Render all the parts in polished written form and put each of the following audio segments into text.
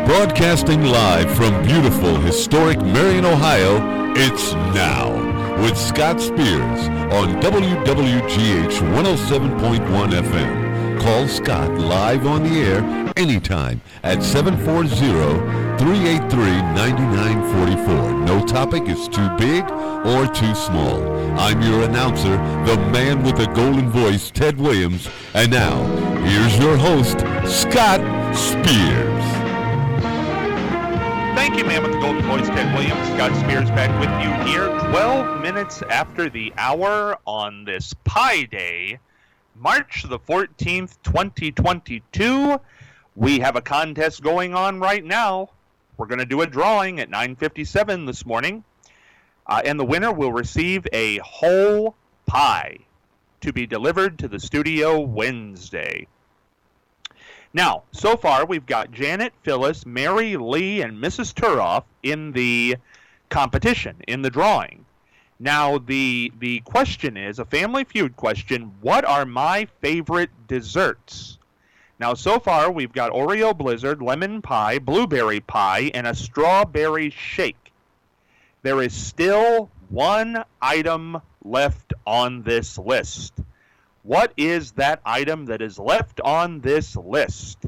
Broadcasting live from beautiful, historic Marion, Ohio, it's Now with Scott Spears on WWGH 107.1 FM. Call Scott live on the air anytime at 740-383-9944. No topic is too big or too small. I'm your announcer, the man with the golden voice, Ted Williams. And now, here's your host, Scott Spears. Thank you, man with the golden voice, Ted Williams. Scott Spears back with you here 12 minutes after the hour on this Pi Day, March the 14th, 2022. We have a contest going on right now. We're going to do a drawing at 9:57 this morning, and the winner will receive a whole pie to be delivered to the studio Wednesday. Now, so far, we've got Janet, Phyllis, Mary, Lee, and Mrs. Turoff in the competition, in the drawing. Now, the question is, a Family Feud question, what are my favorite desserts? Now, so far, we've got Oreo Blizzard, lemon pie, blueberry pie, and a strawberry shake. There is still one item left on this list. What is that item that is left on this list?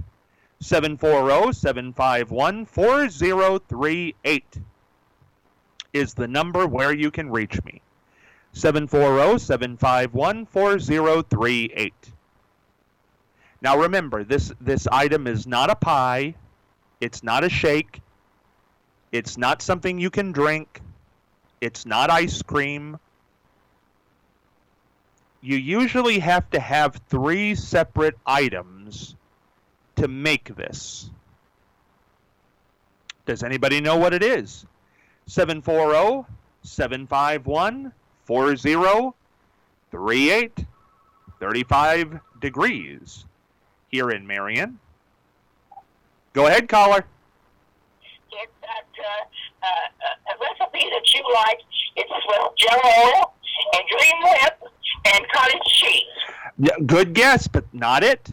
740-751-4038 is the number where you can reach me. 740-751-4038. Now remember, this item is not a pie. It's not a shake. It's not something you can drink. It's not ice cream. You usually have to have 3 separate items to make this. Does anybody know what it is? 740-751-4038. 35 degrees here in Marion. Go ahead, caller. It's a recipe that you like. It's with Jell-O and Dream Whip and cottage cheese. Yeah, good guess, but not it.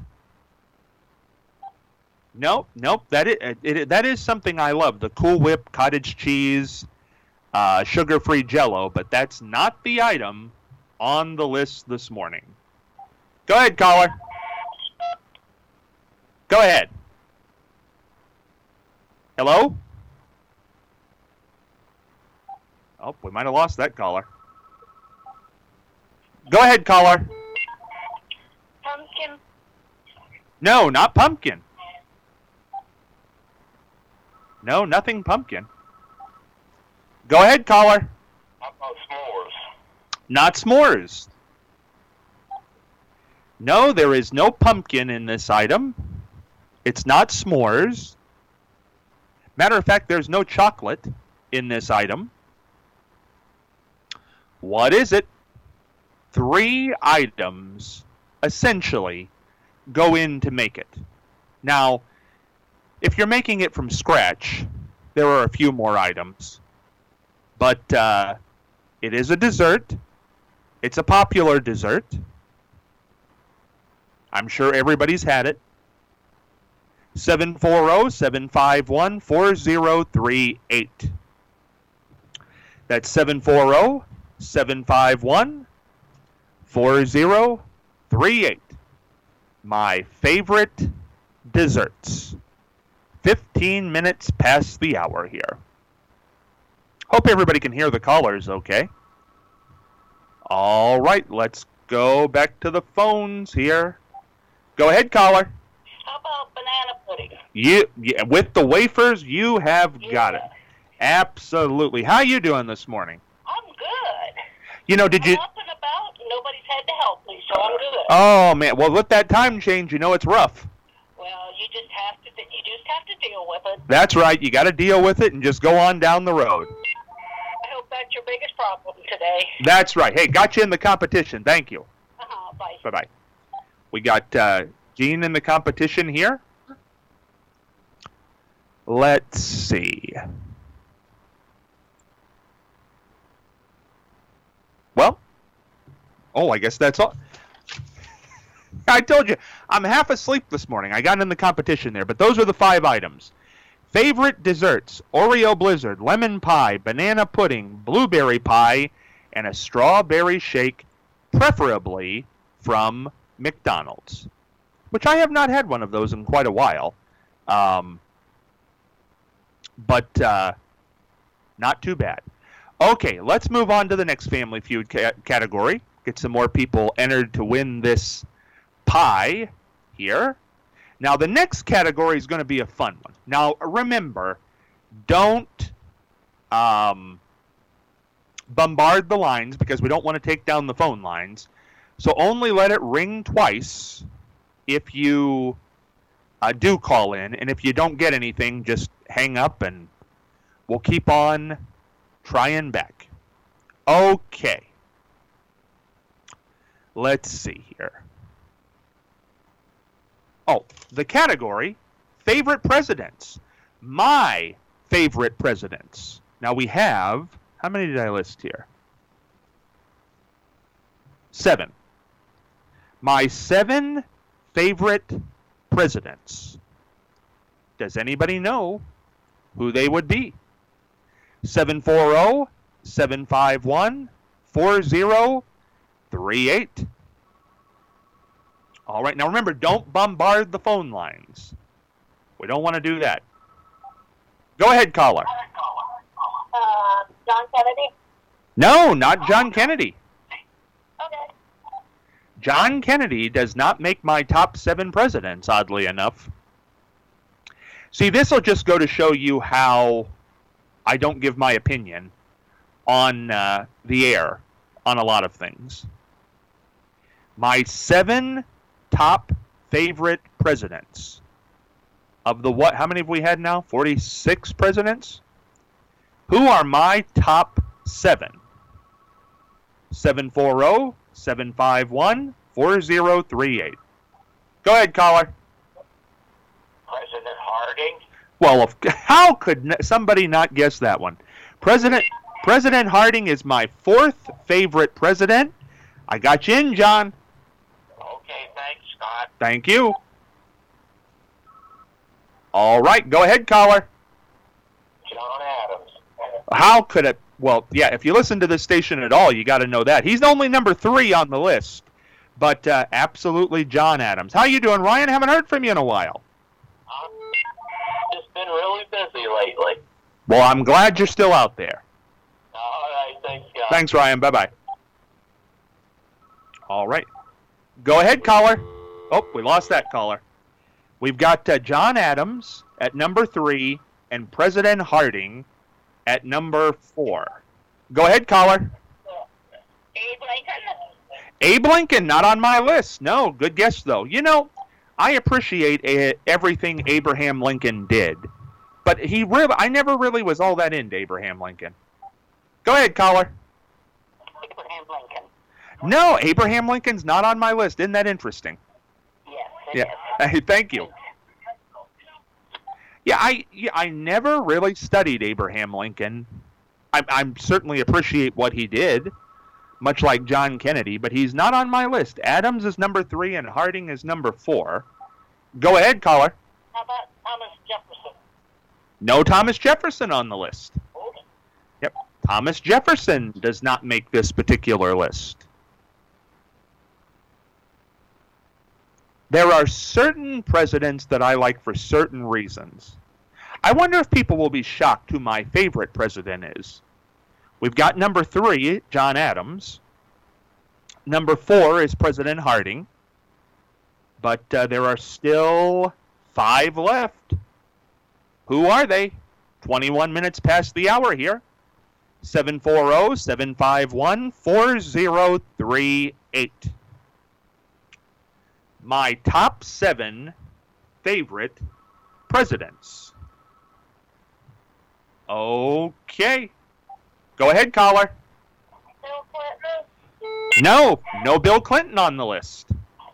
Nope. That is something I love. The Cool Whip, cottage cheese, sugar-free Jell-O, but that's not the item on the list this morning. Go ahead, caller. Go ahead. Hello? Oh, we might have lost that caller. Go ahead, caller. Pumpkin. No, not pumpkin. No, nothing pumpkin. Go ahead, caller. How about s'mores? Not s'mores. No, there is no pumpkin in this item. It's not s'mores. Matter of fact, there's no chocolate in this item. What is it? 3 items, essentially, go in to make it. Now, if you're making it from scratch, there are a few more items. But it is a dessert. It's a popular dessert. I'm sure everybody's had it. 740-751-4038. That's 740-751-4038. My favorite desserts. 15 minutes past the hour here. Hope everybody can hear the callers okay. All right, let's go back to the phones here. Go ahead, caller. How about banana pudding? With the wafers, you have got it. Absolutely. How you doing this morning? I'm good. You know, did you... I'm up and about. Nobody's had to help me, so I'm good. Oh, man. Well, with that time change, you know it's rough. Well, you just have to deal with it. That's right. You got to deal with it and just go on down the road. I hope that's your biggest problem today. That's right. Hey, got you in the competition. Thank you. Bye. Bye-bye. We got Gene in the competition here. Let's see. Well, I guess that's all. I told you, I'm half asleep this morning. I got in the competition there, but those are the 5 items. Favorite desserts: Oreo Blizzard, lemon pie, banana pudding, blueberry pie, and a strawberry shake, preferably from McDonald's, which I have not had one of those in quite a while. But not too bad. Okay, let's move on to the next Family Feud category. Get some more people entered to win this pie here. Now, the next category is going to be a fun one. Now, remember, don't bombard the lines because we don't want to take down the phone lines. So only let it ring twice if you do call in. And if you don't get anything, just hang up and we'll keep on trying back. Okay. Let's see here. Oh, the category, favorite presidents. My favorite presidents. Now we have, how many did I list here? 7. My 7 favorite presidents. Does anybody know who they would be? 740-751-4038. All right, now remember, don't bombard the phone lines. We don't want to do that. Go ahead, caller. John Kennedy? No, not John Kennedy. Okay. John Kennedy does not make my top 7 presidents, oddly enough. See, this will just go to show you how I don't give my opinion on the air on a lot of things. My 7 top favorite presidents. Of the what? How many have we had now? 46 presidents? Who are my top 7? 740-751-4038. Go ahead, caller. President Harding? Well, how could somebody not guess that one? President Harding is my 4th favorite president. I got you in, John. Okay, thanks, Scott. Thank you. All right, go ahead, caller. John Adams. How could it? Well, yeah, if you listen to this station at all, you got to know that. He's only number 3 on the list, but absolutely John Adams. How you doing, Ryan? Haven't heard from you in a while. Just been really busy lately. Well, I'm glad you're still out there. All right, thanks, Scott. Thanks, Ryan. Bye-bye. All right. Go ahead, caller. Oh, we lost that caller. We've got John Adams at number 3 and President Harding at number 4. Go ahead, caller. Abe Lincoln? Abe Lincoln, not on my list. No, good guess, though. You know, I appreciate everything Abraham Lincoln did, but I never really was all that into Abraham Lincoln. Go ahead, caller. Abraham Lincoln. No, Abraham Lincoln's not on my list. Isn't that interesting? Yes, Yeah. Hey, thank you. Yeah, I never really studied Abraham Lincoln. I certainly appreciate what he did, much like John Kennedy, but he's not on my list. Adams is number 3 and Harding is number 4. Go ahead, caller. How about Thomas Jefferson? No Thomas Jefferson on the list. Okay. Yep. Thomas Jefferson does not make this particular list. There are certain presidents that I like for certain reasons. I wonder if people will be shocked who my favorite president is. We've got number 3, John Adams. Number 4 is President Harding. But there are still 5 left. Who are they? 21 minutes past the hour here. 740-751-4038. My top 7 favorite presidents. Okay. Go ahead, caller. Bill Clinton? No Bill Clinton on the list.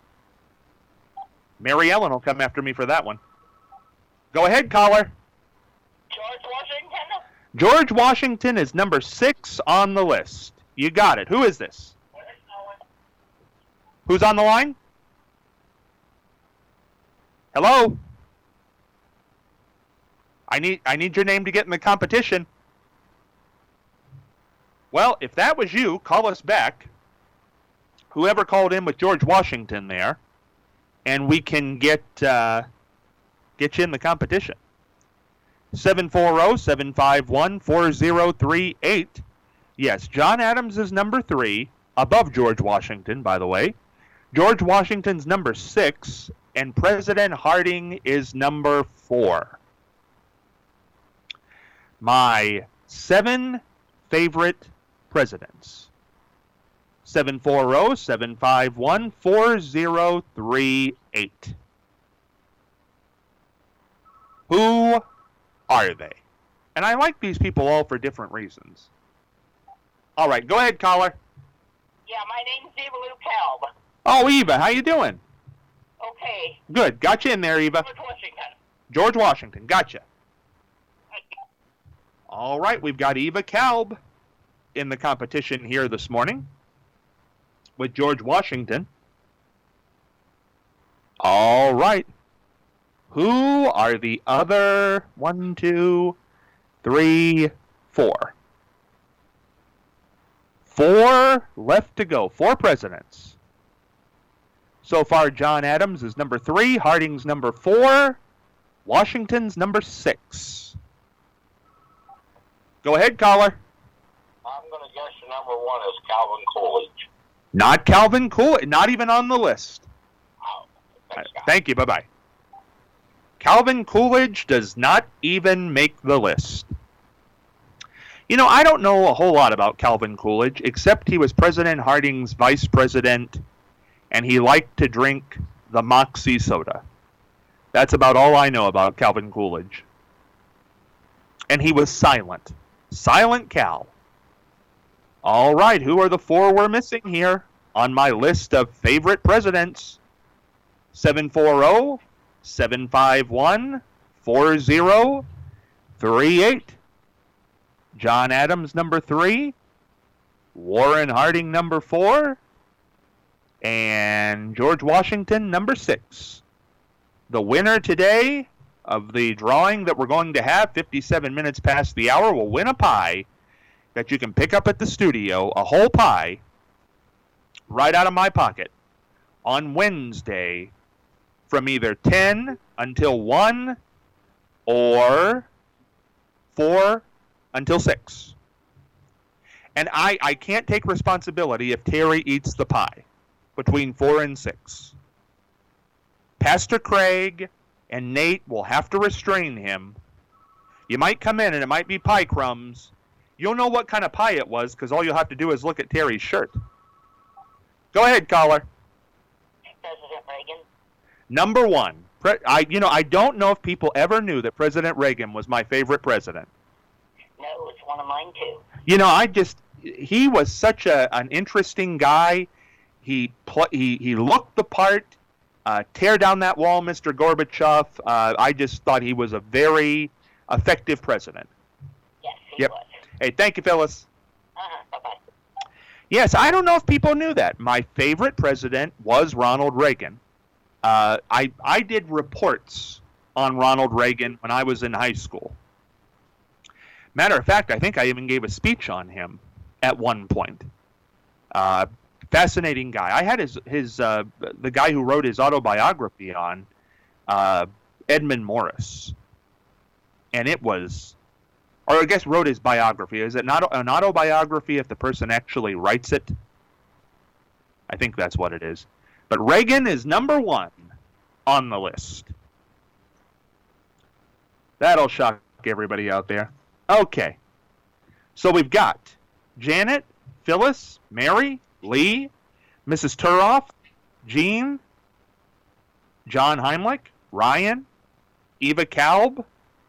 Mary Ellen will come after me for that one. Go ahead, caller. George Washington? George Washington is number 6 on the list. You got it. Who is this? Who's on the line? Hello? I need your name to get in the competition. Well, if that was you, call us back. Whoever called in with George Washington there, and we can get you in the competition. 740-751-4038. Yes, John Adams is number 3, above George Washington, by the way. George Washington's number 6, and President Harding is number 4. My 7 favorite presidents. 740-751-4038. Who are they? And I like these people all for different reasons. All right, go ahead, caller. Yeah, my name's Eva Lou Kalb. Oh, Eva, how you doing? Okay. Good, got you in there, Eva. George Washington. George Washington, gotcha. All right, we've got Eva Kalb in the competition here this morning with George Washington. All right. Who are the other 1, 2, 3, 4? 4 left to go. 4 presidents. So far, John Adams is number 3, Harding's number 4, Washington's number 6. Go ahead, caller. I'm going to guess the number 1 is Calvin Coolidge. Not Calvin Coolidge, not even on the list. Oh, Thank you, bye-bye. Calvin Coolidge does not even make the list. You know, I don't know a whole lot about Calvin Coolidge, except he was President Harding's vice president, and he liked to drink the Moxie soda. That's about all I know about Calvin Coolidge. And he was silent. Silent Cal. All right, who are the 4 we're missing here on my list of favorite presidents? 740-751-4038. John Adams, number 3. Warren Harding, number 4. And George Washington, number 6. The winner today of the drawing that we're going to have 57 minutes past the hour will win a pie that you can pick up at the studio, a whole pie, right out of my pocket, on Wednesday from either 10 until 1 or 4 until 6. And I can't take responsibility if Terry eats the pie between 4 and 6. Pastor Craig and Nate will have to restrain him. You might come in and it might be pie crumbs. You'll know what kind of pie it was because all you'll have to do is look at Terry's shirt. Go ahead, caller. President Reagan. Number 1. I don't know if people ever knew that President Reagan was my favorite president. No, it's one of mine too. You know, he was such an interesting guy. He looked the part. Tear down that wall, Mr. Gorbachev. I just thought he was a very effective president. Yes, he was. Hey, thank you, Phyllis. Bye-bye. Yes, I don't know if people knew that. My favorite president was Ronald Reagan. I did reports on Ronald Reagan when I was in high school. Matter of fact, I think I even gave a speech on him at one point. Fascinating guy. I had the guy who wrote his autobiography on, Edmund Morris. And it was, or I guess wrote his biography. Is it not an autobiography if the person actually writes it? I think that's what it is. But Reagan is number 1 on the list. That'll shock everybody out there. Okay. So we've got Janet, Phyllis, Mary, Lee, Mrs. Turoff, Jean, John Heimlich, Ryan, Eva Kalb,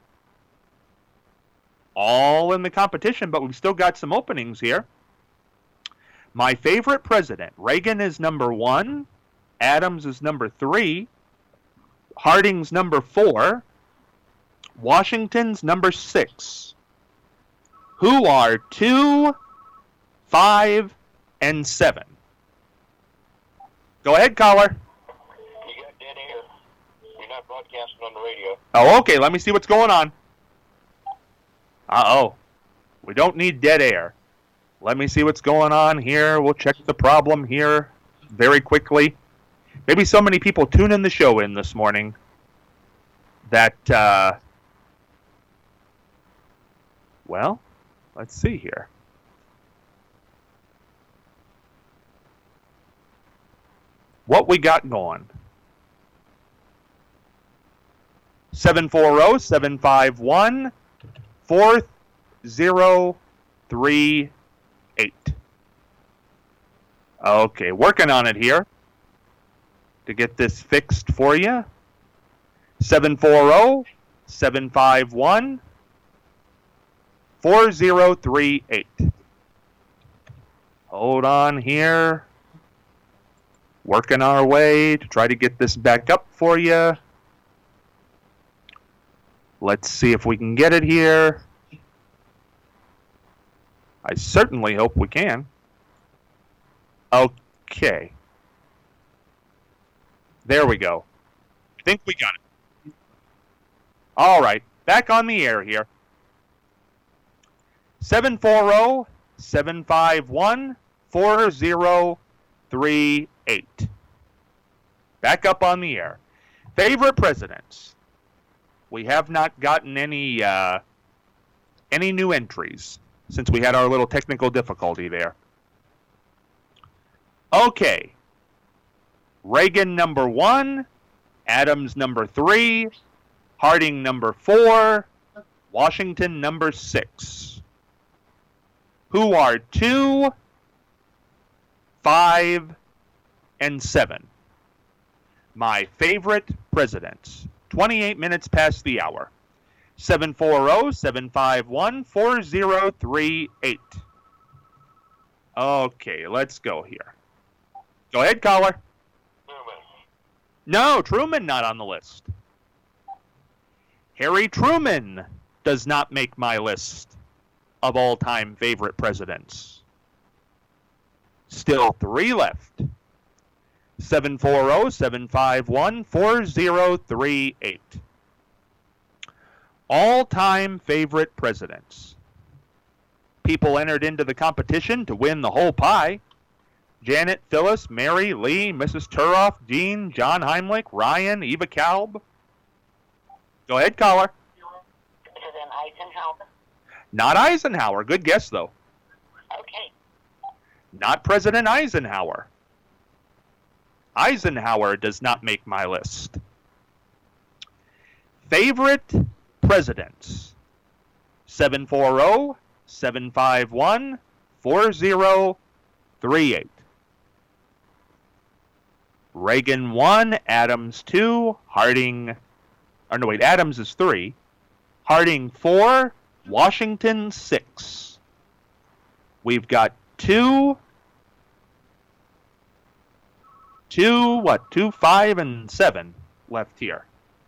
all in the competition, but we've still got some openings here. My favorite president, Reagan is number 1, Adams is number 3, Harding's number 4, Washington's number 6. Who are 2, 5, and 7? Go ahead, caller. You got dead air. You're not broadcasting on the radio. Oh, okay. Let me see what's going on. Uh-oh. We don't need dead air. Let me see what's going on here. We'll check the problem here very quickly. Maybe so many people tuning the show in this morning that, well, let's see here. What we got going? 740-751-4038. Okay, working on it here to get this fixed for you. 740-751-4038. Hold on here. Working our way to try to get this back up for you. Let's see if we can get it here. I certainly hope we can. Okay. There we go. I think we got it. All right. Back on the air here. 740-751-4038. Back up on the air. Favorite presidents. We have not gotten any new entries since we had our little technical difficulty there. Okay. Reagan number 1, Adams number 3, Harding number 4, Washington number 6. Who are 2, 5, and 7? My favorite presidents. 28 minutes past the hour. 740-751-4038. Okay, let's go here. Go ahead, caller. Truman. No, Truman not on the list. Harry Truman does not make my list of all-time favorite presidents. Still 3 left. 740-751-4038. All-time favorite presidents. People entered into the competition to win the whole pie. Janet, Phyllis, Mary, Lee, Mrs. Turoff, Jean, John Heimlich, Ryan, Eva Kalb. Go ahead, caller. President Eisenhower. Not Eisenhower. Good guess, though. Okay. Not President Eisenhower. Eisenhower does not make my list. Favorite presidents. 740-751-4038. Reagan 1, Adams 2, Harding... Adams is 3. Harding 4, Washington 6. We've got 2, 5, and 7 left here.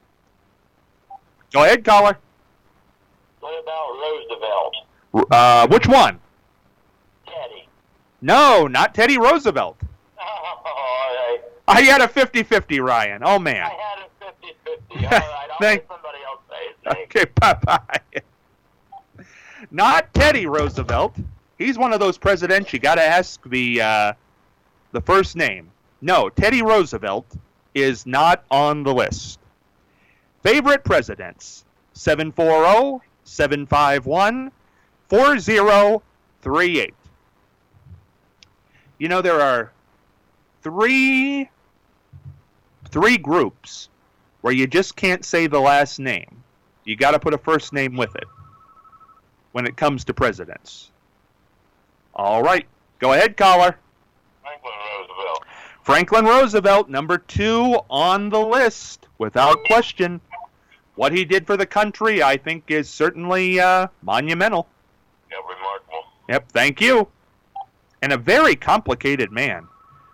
Go ahead, caller. What about Roosevelt? Which one? Teddy. No, not Teddy Roosevelt. All right. I had a 50-50, Ryan. Oh, man. I had a 50-50. All right. I'll let somebody else say it. Thanks. Okay, bye-bye. Not Teddy Roosevelt. He's one of those presidents you got to ask the first name. No, Teddy Roosevelt is not on the list. Favorite presidents. 740-751-4038. You know, there are three groups where you just can't say the last name. You got to put a first name with it when it comes to presidents. All right. Go ahead, caller. Franklin Roosevelt. Franklin Roosevelt, number 2 on the list, without question. What he did for the country, I think, is certainly monumental. Yeah, remarkable. Yep, thank you. And a very complicated man.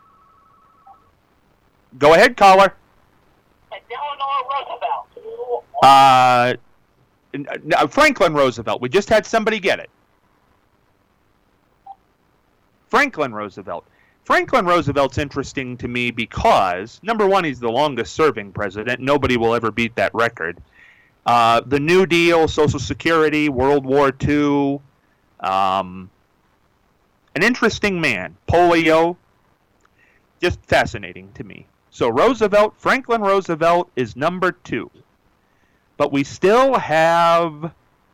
Go ahead, caller. Eleanor Roosevelt. Franklin Roosevelt. We just had somebody get it. Franklin Roosevelt. Franklin Roosevelt's interesting to me because, number one, he's the longest-serving president. Nobody will ever beat that record. The New Deal, Social Security, World War II. An interesting man. Polio. Just fascinating to me. So Roosevelt, Franklin Roosevelt is number 2. But we still have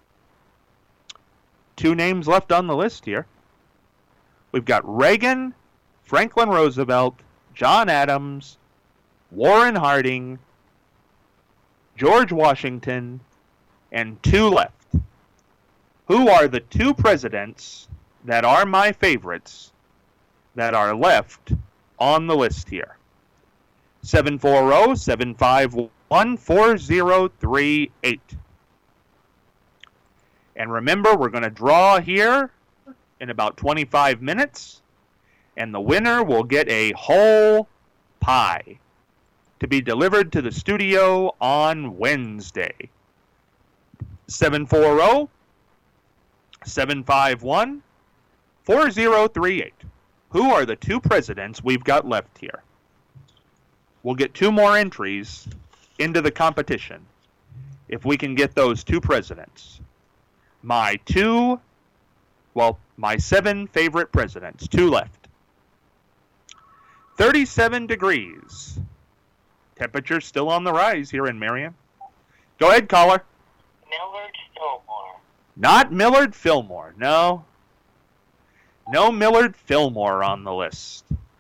2 names left on the list here. We've got Reagan, Franklin Roosevelt, John Adams, Warren Harding, George Washington, and 2 left. Who are the 2 presidents that are my favorites that are left on the list here? 740-751-4038. And remember, we're going to draw here in about 25 minutes, and the winner will get a whole pie to be delivered to the studio on Wednesday. 740-751-4038. Who are the 2 presidents we've got left here? We'll get 2 more entries into the competition if we can get those 2 presidents. My 7 favorite presidents. 2 left. 37 degrees. Temperature still on the rise here in Marion. Go ahead, caller. Millard Fillmore. Not Millard Fillmore, no. No Millard Fillmore on the list.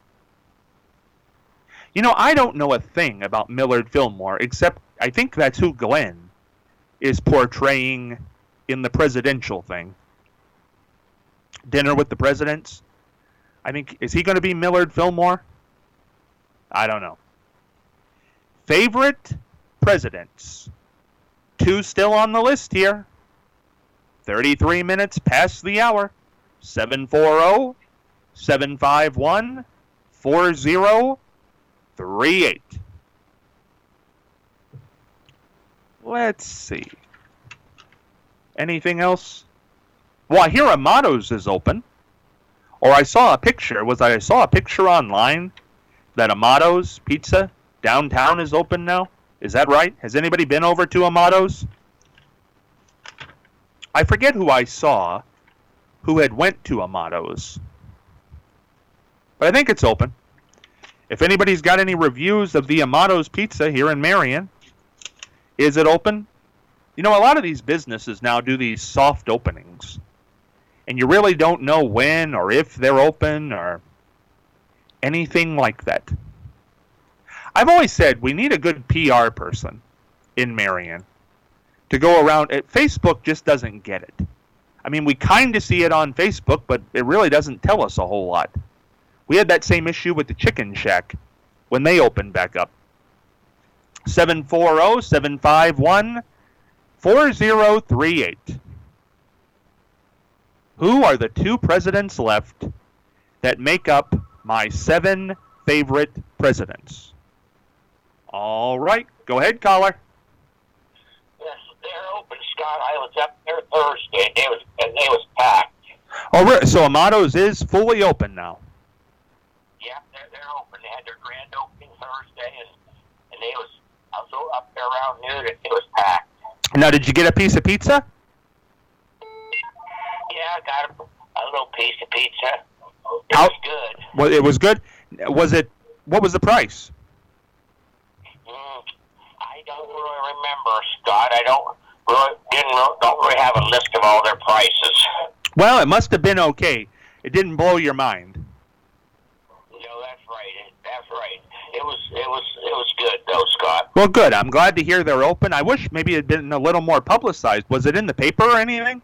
You know, I don't know a thing about Millard Fillmore, except I think that's who Glenn is portraying in the presidential thing. Dinner with the Presidents. I think, is he going to be Millard Fillmore? I don't know. Favorite presidents. 2 still on the list here. 33 minutes past the hour. 740-751-4038. Let's see. Anything else? Well, I hear Amato's is open. Or I saw a picture. I saw a picture online that Amato's Pizza downtown is open now. Is that right? Has anybody been over to Amato's? I forget who I saw who had went to Amato's. But I think it's open. If anybody's got any reviews of the Amato's Pizza here in Marion, is it open? You know, a lot of these businesses now do these soft openings. And you really don't know when or if they're open or anything like that. I've always said we need a good PR person in Marion to go around. Facebook just doesn't get it. I mean, we kind of see it on Facebook, but it really doesn't tell us a whole lot. We had that same issue with the Chicken Shack when they opened back up. 740-751-4038. Who are the 2 presidents left that make up my 7 favorite presidents? All right. Go ahead, caller. Yes, they're open, Scott. I was up there Thursday, and they was packed. Oh, so Amato's is fully open now. Yeah, they're open. They had their grand opening Thursday, and they was, I was up there around noon, and it was packed. Now, did you get a piece of pizza? Yeah, I got a little piece of pizza. It was good. Well, it was good. What was the price? I don't really remember, Scott. I don't really have a list of all their prices. Well, it must have been okay. It didn't blow your mind. No, that's right. That's right. It was good though, Scott. Well, good. I'm glad to hear they're open. I wish maybe it had been a little more publicized. Was it in the paper or anything?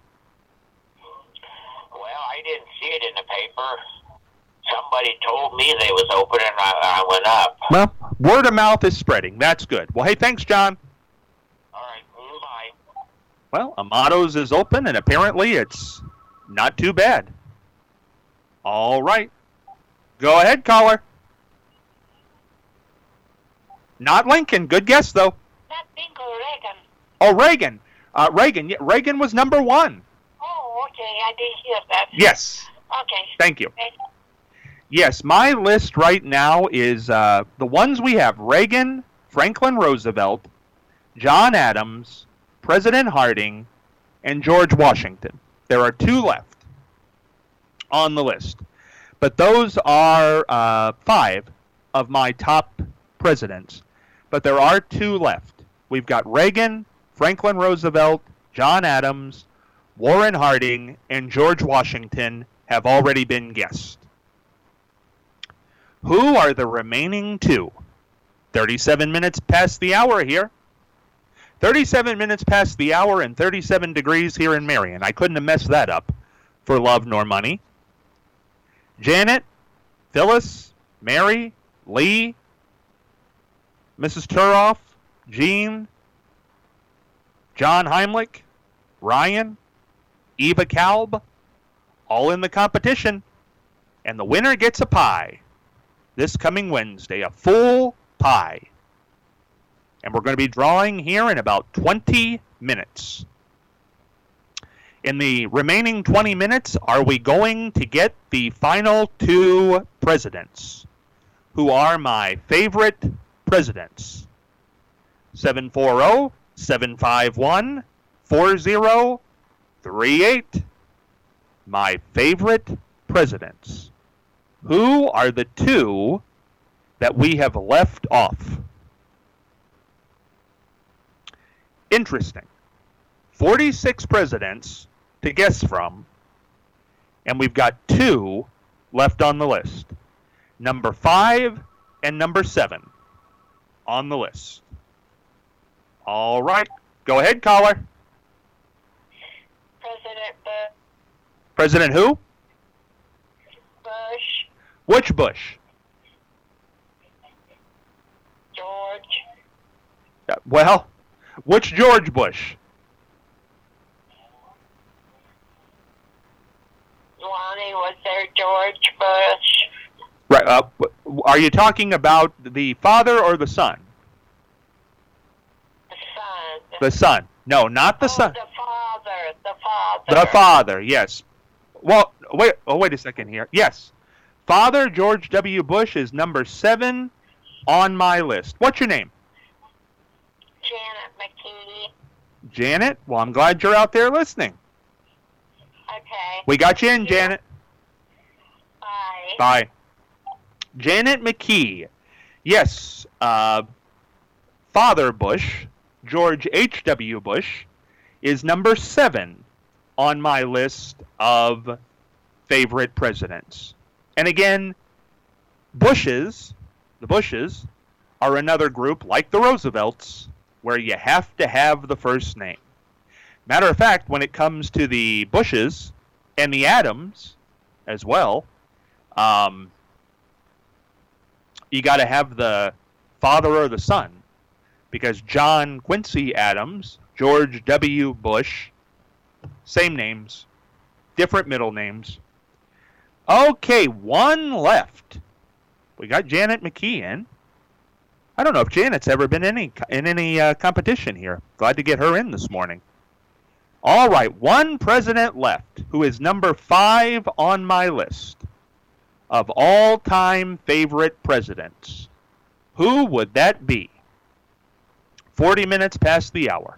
Well, I didn't see it in the paper. Somebody told me they was open, and I went up. Well, word of mouth is spreading. That's good. Well, hey, thanks, John. All right, bye. Well, Amato's is open, and apparently it's not too bad. All right. Go ahead, caller. Not Lincoln. Good guess, though. Not Bingo, Reagan. Oh, Reagan. Reagan. Yeah, Reagan was number 1. Oh, okay. I didn't hear that. Yes. Okay. Thank you. Yes, my list right now is the ones we have: Reagan, Franklin Roosevelt, John Adams, President Harding, and George Washington. There are 2 left on the list. But those are 5 of my top presidents. But there are 2 left. We've got Reagan, Franklin Roosevelt, John Adams, Warren Harding, and George Washington have already been guessed. Who are the remaining 2? 37 minutes past the hour here. 37 minutes past the hour and 37 degrees here in Marion. I couldn't have messed that up for love nor money. Janet, Phyllis, Mary, Lee, Mrs. Turoff, Jean, John Heimlich, Ryan, Eva Kalb, all in the competition. And the winner gets a pie this coming Wednesday, a full pie. And we're going to be drawing here in about 20 minutes. In the remaining 20 minutes, are we going to get the final 2 presidents who are my favorite presidents? 740-751-4038. My favorite presidents. Who are the 2 that we have left off? Interesting. 46 presidents to guess from, and we've got 2 left on the list. Number 5 and number 7 on the list. All right. Go ahead, caller. President Bush. President who? Bush. Which Bush? George. Well, which George Bush? Lonnie, was there George Bush? Right. Are you talking about the father or the son? The son. The son. No, not the son. The father. The father. The father, yes. Well, wait a second here. Yes. Father George W. Bush is number 7 on my list. What's your name? Janet McKee. Janet? Well, I'm glad you're out there listening. Okay. We got you in, Janet. Bye. Bye. Janet McKee. Yes. Father Bush, George H.W. Bush, is number 7 on my list of favorite presidents. And again, the Bushes, are another group like the Roosevelts where you have to have the first name. Matter of fact, when it comes to the Bushes and the Adams as well, you got to have the father or the son, because John Quincy Adams, George W. Bush, same names, different middle names. Okay, 1 left. We got Janet McKee in. I don't know if Janet's ever been in any competition here. Glad to get her in this morning. All right, 1 president left, who is number 5 on my list of all-time favorite presidents. Who would that be? 40 minutes past the hour.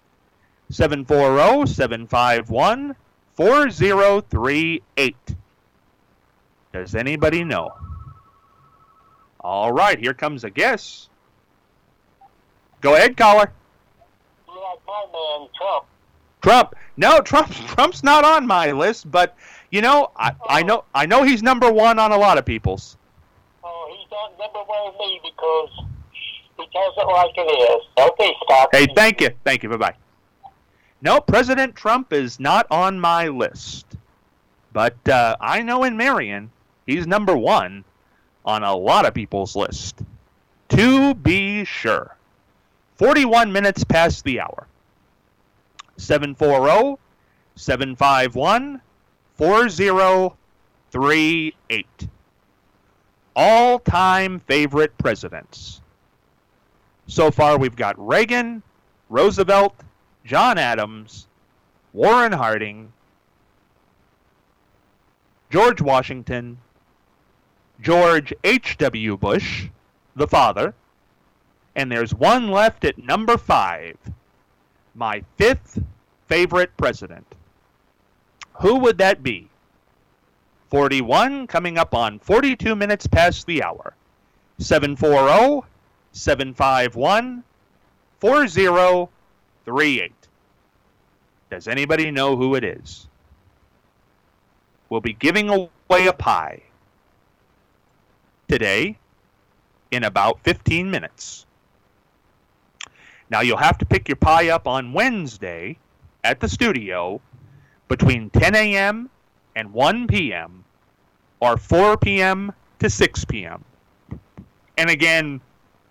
740-751-4038. Does anybody know? All right, here comes a guess. Go ahead, caller. Yeah, my man, Trump. Trump. No, Trump's not on my list, but you know, I know he's number 1 on a lot of people's. Oh, he's not number 1 with me because he tells it like it is. Okay, Scott. Hey, thank you. Bye-bye. No, President Trump is not on my list. But I know in Marion, he's number 1 on a lot of people's list. To be sure. 41 minutes past the hour. 740-751-4038. All-time favorite presidents. So far, we've got Reagan, Roosevelt, John Adams, Warren Harding, George Washington, George H.W. Bush, the father, and there's 1 left at number 5. my fifth favorite president. Who would that be? 41, coming up on 42 minutes past the hour. 740-751-4038. Does anybody know who it is? We'll be giving away a pie today in about 15 minutes. Now, you'll have to pick your pie up on Wednesday at the studio between 10 a.m. and 1 p.m. or 4 p.m. to 6 p.m. And again,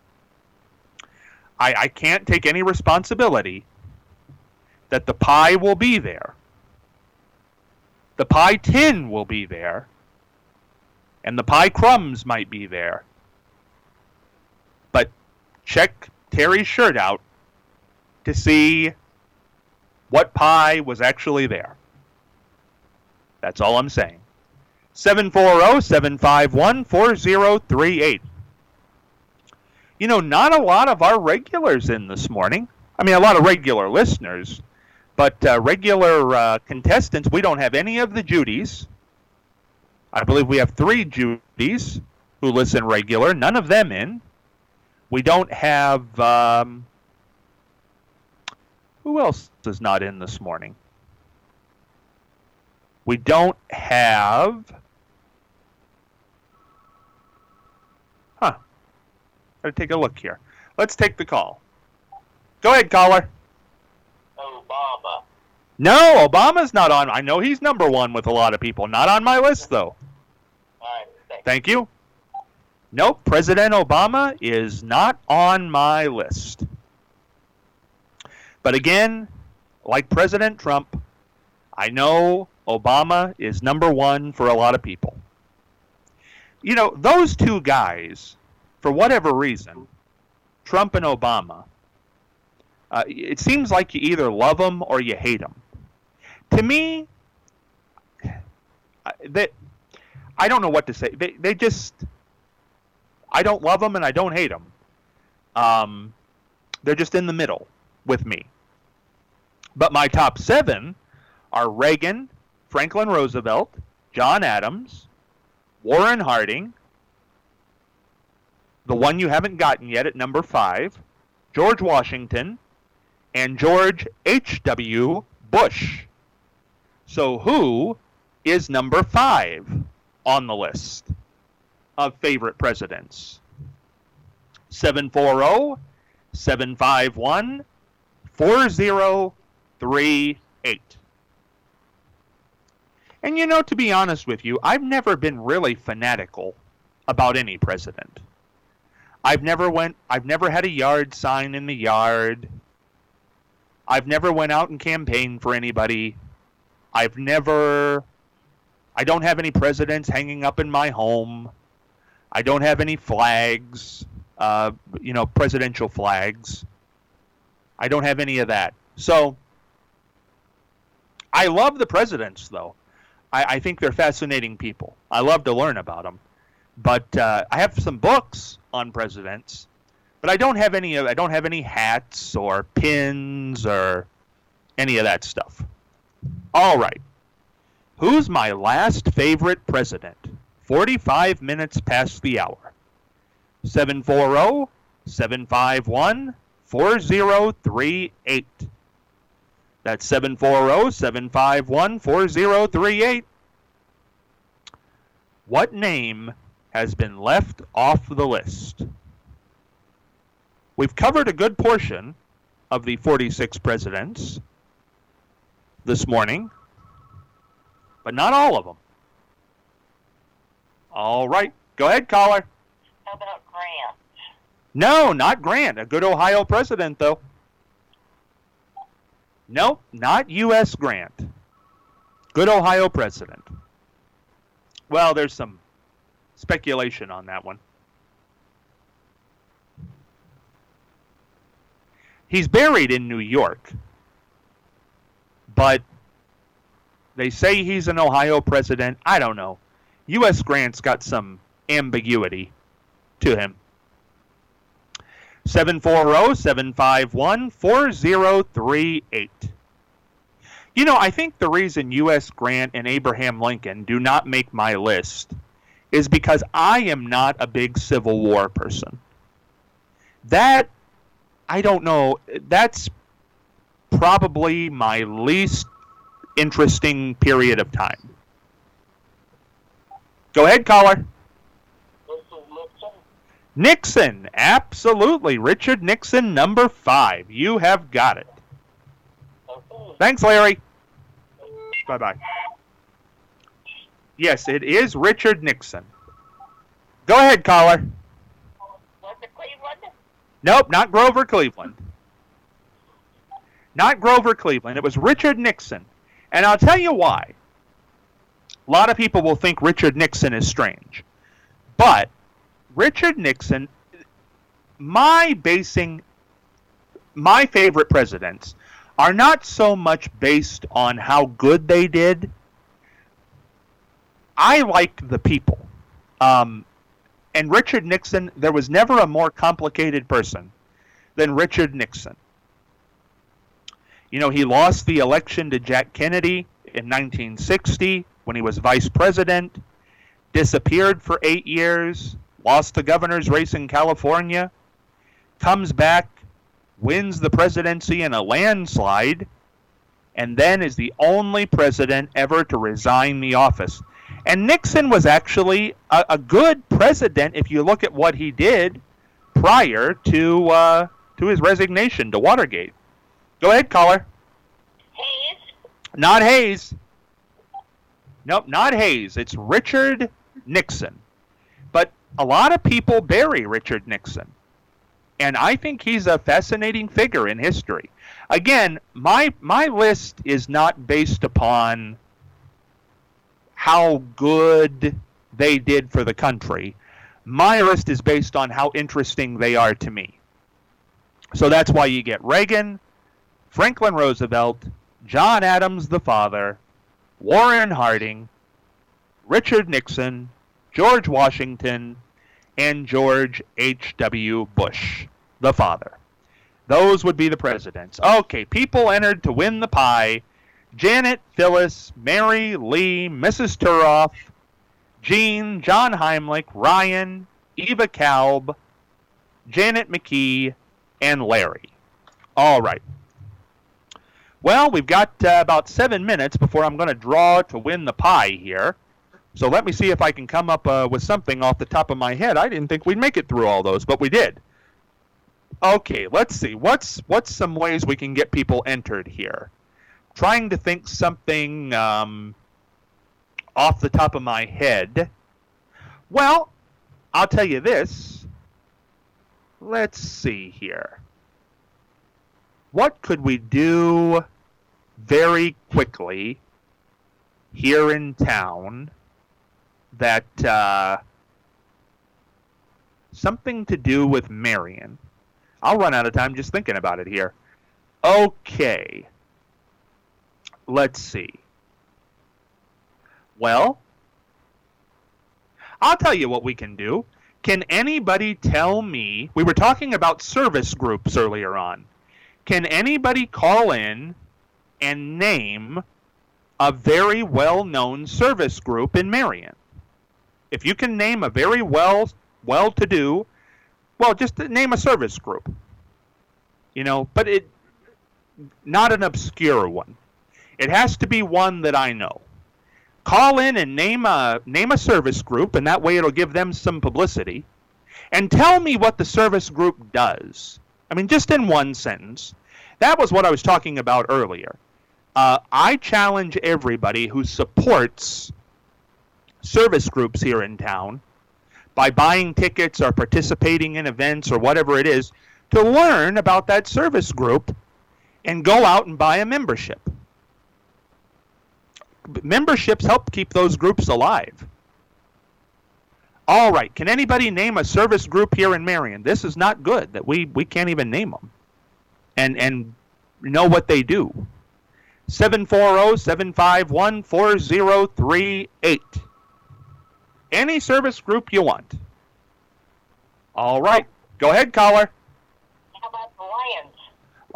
I can't take any responsibility that the pie will be there. The pie tin will be there, and the pie crumbs might be there. But check Terry's shirt out to see what pie was actually there. That's all I'm saying. 740-751-4038. You know, not a lot of our regulars in this morning. I mean, a lot of regular listeners, but regular contestants, we don't have any of the Judys. I believe we have 3 Judys who listen regular, none of them in. We don't have, who else is not in this morning? We don't have, gotta take a look here. Let's take the call. Go ahead, caller. Obama. No, Obama's not on. I know he's number 1 with a lot of people. Not on my list, though. All right, Thank you. Nope, President Obama is not on my list. But again, like President Trump, I know Obama is number 1 for a lot of people. You know, those 2 guys, for whatever reason, Trump and Obama, it seems like you either love them or you hate them. To me, I don't know what to say. They just, I don't love them and I don't hate them. They're just in the middle with me. But my top 7 are Reagan, Franklin Roosevelt, John Adams, Warren Harding, the one you haven't gotten yet at number 5, George Washington, and George H.W. Bush. So who is number 5 on the list of favorite presidents? 740-751-4038. And you know, to be honest with you, I've never been really fanatical about any president. I've never had a yard sign in the yard. I've never went out and campaigned for anybody. I don't have any presidents hanging up in my home. I don't have any flags, presidential flags. I don't have any of that. So, I love the presidents, though. I think they're fascinating people. I love to learn about them. But I have some books on presidents, but I don't have any hats or pins or any of that stuff. All right. Who's my last favorite president? 45 minutes past the hour. 740-751-4038. That's 740-751-4038. What name has been left off the list? We've covered a good portion of the 46 presidents this morning, but not all of them. All right. Go ahead, caller. How about Grant? No, not Grant. A good Ohio president, though. Nope, not U.S. Grant. Good Ohio president. Well, there's some speculation on that one. He's buried in New York, but they say he's an Ohio president. I don't know. U.S. Grant's got some ambiguity to him. 740-751-4038. You know, I think the reason U.S. Grant and Abraham Lincoln do not make my list is because I am not a big Civil War person. That, I don't know, that's probably my least interesting period of time. Go ahead, caller. Nixon, absolutely. Richard Nixon, number 5. You have got it. Thanks, Larry. Bye-bye. Yes, it is Richard Nixon. Go ahead, caller. Was it Cleveland? Nope, not Grover Cleveland. Not Grover Cleveland. It was Richard Nixon. And I'll tell you why. A lot of people will think Richard Nixon is strange. But Richard Nixon, my favorite presidents are not so much based on how good they did. I like the people. And Richard Nixon, there was never a more complicated person than Richard Nixon. You know, he lost the election to Jack Kennedy in 1960 when he was vice president, disappeared for 8 years, lost the governor's race in California, comes back, wins the presidency in a landslide, and then is the only president ever to resign the office. And Nixon was actually a good president if you look at what he did prior to his resignation to Watergate. Go ahead, caller. Hayes? Not Hayes. Nope, not Hayes. It's Richard Nixon. But a lot of people bury Richard Nixon. And I think he's a fascinating figure in history. Again, my list is not based upon how good they did for the country. My list is based on how interesting they are to me. So that's why you get Reagan, Franklin Roosevelt, John Adams the father, Warren Harding, Richard Nixon, George Washington, and George H.W. Bush the father. Those would be the presidents. Okay, people entered to win the pie. Janet, Phyllis, Mary, Lee, Mrs. Turoff, Jean, John Heimlich, Ryan, Eva Kalb, Janet McKee, and Larry. All right. Well, we've got about 7 minutes before I'm going to draw to win the pie here. So let me see if I can come up with something off the top of my head. I didn't think we'd make it through all those, but we did. Okay, let's see. What's some ways we can get people entered here? Trying to think something off the top of my head. Well, I'll tell you this. Let's see here. What could we do very quickly here in town that something to do with Marion? I'll run out of time just thinking about it here. Okay. Let's see. Well, I'll tell you what we can do. Can anybody tell me, we were talking about service groups earlier on. Can anybody call in and name a very well-known service group in Marion? If you can name a very well-to-do, well, just name a service group. You know, but not an obscure one. It has to be one that I know. Call in and name a service group, and that way it'll give them some publicity. And tell me what the service group does. I mean, just in one sentence. That was what I was talking about earlier. I challenge everybody who supports service groups here in town by buying tickets or participating in events or whatever it is to learn about that service group and go out and buy a membership. Memberships help keep those groups alive. All right, can anybody name a service group here in Marion? This is not good that we can't even name them and know what they do. 740-751-4038. Any service group you want. All right, go ahead, caller.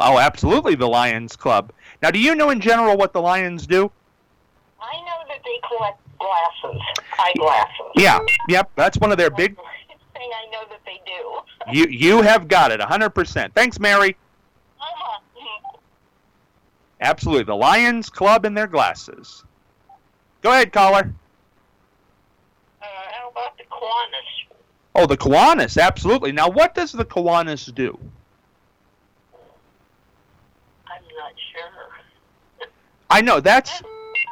Oh, absolutely, the Lions Club. Now, do you know in general what the Lions do? I know that they collect glasses, eyeglasses. Yeah, yep, that's one of their big... Thing I know that they do. You have got it, 100%. Thanks, Mary. Uh-huh. Absolutely, the Lions Club and their glasses. Go ahead, caller. How about the Kiwanis? Oh, the Kiwanis, absolutely. Now, what does the Kiwanis do? I'm not sure. I know, that's...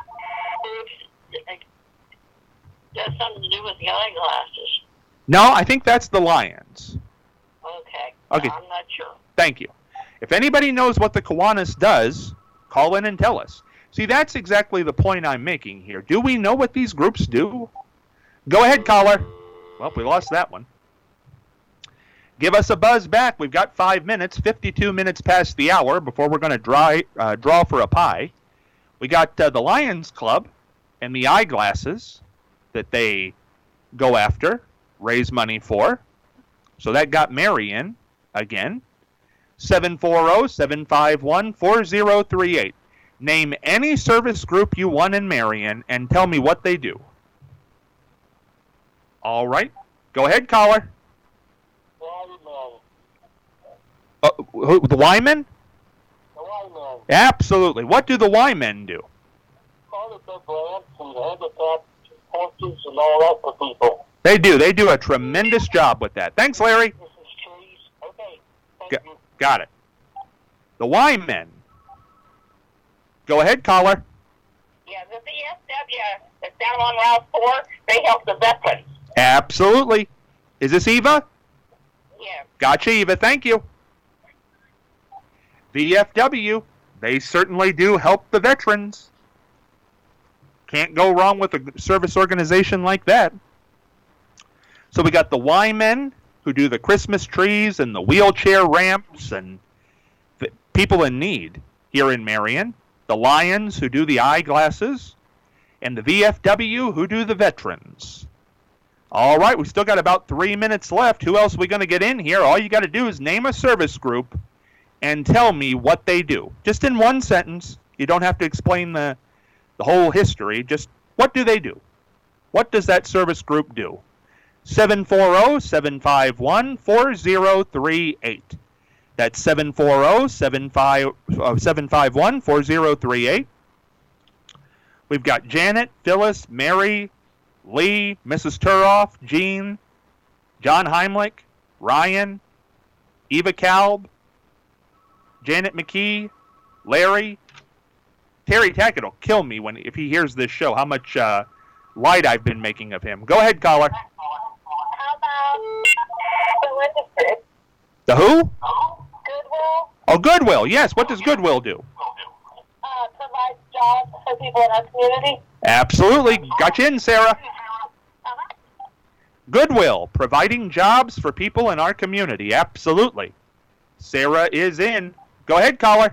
It has something to do with the eyeglasses. No, I think that's the Lions. Okay. Okay. I'm not sure. Thank you. If anybody knows what the Kiwanis does, call in and tell us. See, that's exactly the point I'm making here. Do we know what these groups do? Go ahead, caller. Well, we lost that one. Give us a buzz back. We've got 5 minutes, 52 minutes past the hour before we're going to draw for a pie. We got the Lions Club and the eyeglasses that they go after, raise money for. So that got Mary in again. 740-751-4038. Name any service group you want in Marion and tell me what they do. All right. Go ahead, caller. The Y-Men? The Y-Men. Absolutely. What do the Y-Men do? All the big grants and habitat horses and all that for people. They do. They do a tremendous job with that. Thanks, Larry. This is trees. Okay. Thank you. Got it. The Y-Men. Go ahead, caller. Yeah, the VFW that's down on Route 4, they help the veterans. Absolutely. Is this Eva? Yeah. Gotcha, Eva. Thank you. VFW, they certainly do help the veterans. Can't go wrong with a service organization like that. So we got the Y-Men, who do the Christmas trees and the wheelchair ramps and the people in need here in Marion. The Lions, who do the eyeglasses. And the VFW, who do the veterans. All right, we still got about 3 minutes left. Who else are we going to get in here? All you got to do is name a service group and tell me what they do. Just in one sentence. You don't have to explain the whole history. Just what do they do? What does that service group do? 740-751-4038. That's 740-751-4038. We've got Janet, Phyllis, Mary, Lee, Mrs. Turoff, Jean, John Heimlich, Ryan, Eva Kalb, Janet McKee, Larry. Terry Tackett will kill me if he hears this show, how much light I've been making of him. Go ahead, caller. How about the industry? The who? Goodwill? Oh, Goodwill. Yes. What does Goodwill do? Provides jobs for people in our community. Absolutely. Got you in, Sarah. Goodwill, providing jobs for people in our community. Absolutely. Sarah is in. Go ahead, caller.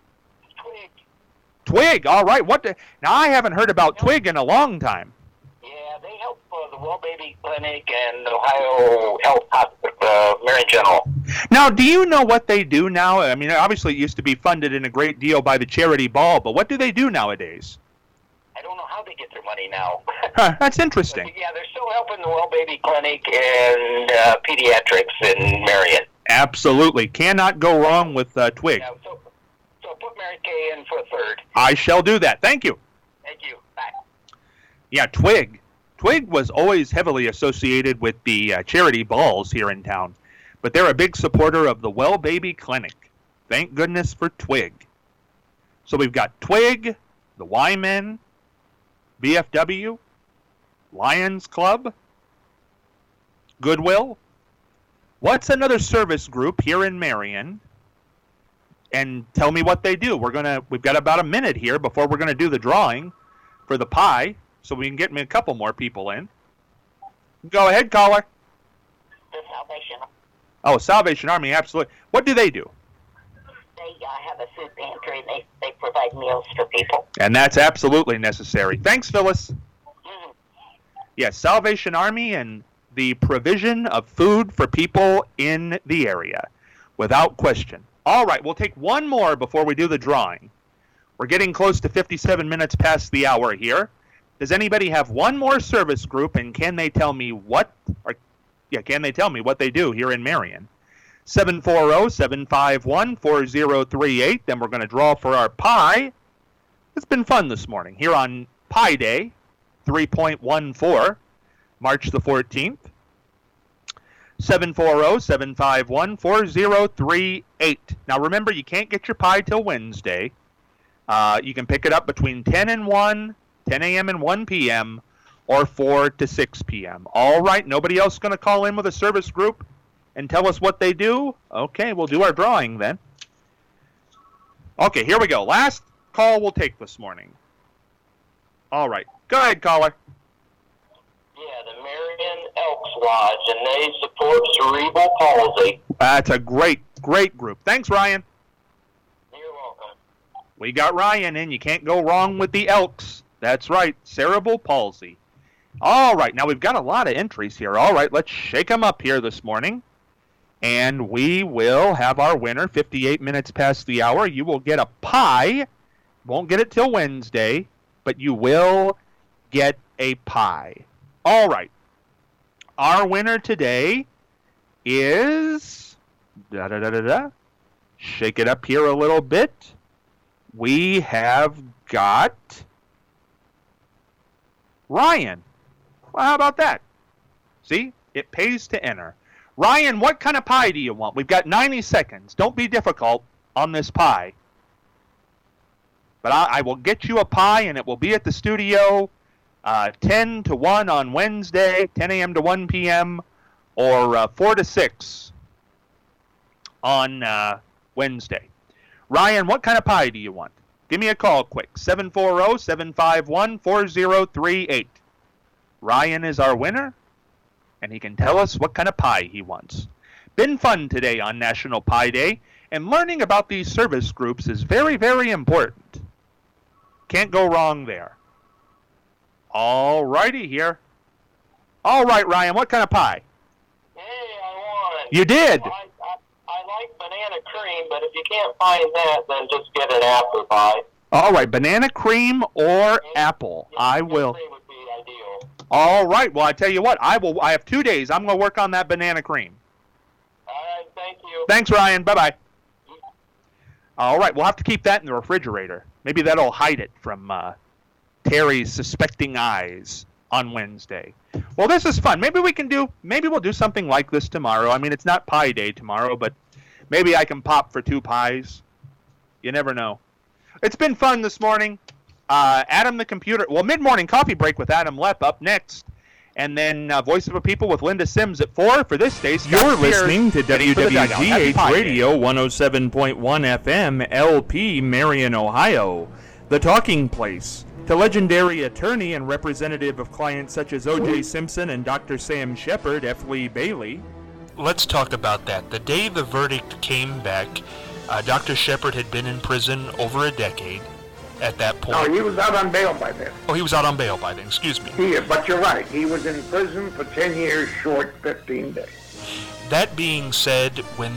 Twig. All right. Now, I haven't heard about Twig in a long time. Yeah, they help the Well Baby Clinic and Ohio Health Hospital, Marion General. Now, do you know what they do now? I mean, obviously it used to be funded in a great deal by the charity ball, but what do they do nowadays? I don't know how they get their money now. Huh, that's interesting. But yeah, they're still helping the Well Baby Clinic and pediatrics in Marion. Absolutely. Cannot go wrong with Twig. Yeah, so put Mary Kay in for third. I shall do that. Thank you. Thank you. Bye. Yeah, Twig. Twig was always heavily associated with the charity balls here in town, but they're a big supporter of the Well Baby Clinic. Thank goodness for Twig. So we've got Twig, the Y-Men, VFW, Lions Club, Goodwill. What's another service group here in Marion? And tell me what they do. We've got about a minute here before we're going to do the drawing for the pie, so we can get me a couple more people in. Go ahead, caller. The Salvation. Oh, Salvation Army, absolutely. What do they do? They have a food pantry, and they provide meals for people. And that's absolutely necessary. Thanks, Phyllis. Mm-hmm. Yes, Salvation Army and the provision of food for people in the area, without question. All right, we'll take one more before we do the drawing. We're getting close to 57 minutes past the hour here. Does anybody have one more service group, and can they tell me what they do here in Marion? 740-751-4038. Then we're going to draw for our pie. It's been fun this morning here on Pi Day 3.14, March the 14th. 740-751-4038. Now remember, you can't get your pie till Wednesday. You can pick it up between 10 and 1, 10 a.m. and 1 p.m., or 4 to 6 p.m. All right, nobody else going to call in with a service group and tell us what they do? Okay, we'll do our drawing then. Okay, here we go. Last call we'll take this morning. All right, go ahead, caller. Yeah, the Marion Elks Lodge, and they support cerebral palsy. That's a great group. Thanks, Ryan. You're welcome. We got Ryan in. You can't go wrong with the Elks. That's right, cerebral palsy. All right, now we've got a lot of entries here. All right, let's shake them up here this morning. And we will have our winner, 58 minutes past the hour. You will get a pie. Won't get it till Wednesday, but you will get a pie. All right. Our winner today is... Shake it up here a little bit. We have got... Ryan. Well, how about that? See? It pays to enter. Ryan, what kind of pie do you want? We've got 90 seconds. Don't be difficult on this pie. But I will get you a pie, and it will be at the studio 10 to 1 on Wednesday, 10 a.m. to 1 p.m., or 4 to 6 on Wednesday. Ryan, what kind of pie do you want? Give me a call quick, 740-751-4038. Ryan is our winner, and he can tell us what kind of pie he wants. Been fun today on National Pie Day, and learning about these service groups is very, very important. Can't go wrong there. All righty here. All right, Ryan, what kind of pie? Hey, I want it. You did? I like banana cream, but if you can't find that, then just get an apple pie. All right, banana cream or apple. Yeah, I will. would be ideal. All right, well, I tell you what, I have 2 days. I'm going to work on that banana cream. All right, thank you. Thanks, Ryan. Bye-bye. All right, we'll have to keep that in the refrigerator. Maybe that'll hide it from Terry's suspecting eyes on Wednesday. Well, this is fun. Maybe we'll do something like this tomorrow. I mean, it's not Pie Day tomorrow, but maybe I can pop for 2 pies. You never know. It's been fun this morning. Adam the Computer. Well, mid-morning coffee break with Adam Lepp up next. And then Voice of a People with Linda Sims at 4 for this day. You're listening to WWGH Radio 107.1 FM, LP, Marion, Ohio. The Talking Place. The legendary attorney and representative of clients such as O.J. Simpson and Dr. Sam Shepard, F. Lee Bailey. Let's talk about that. The day the verdict came back, Dr. Shepard had been in prison over a decade at that point. No, he was out on bail by then. Oh, he was out on bail by then, excuse me. But you're right. He was in prison for 10 years short 15 days. That being said, when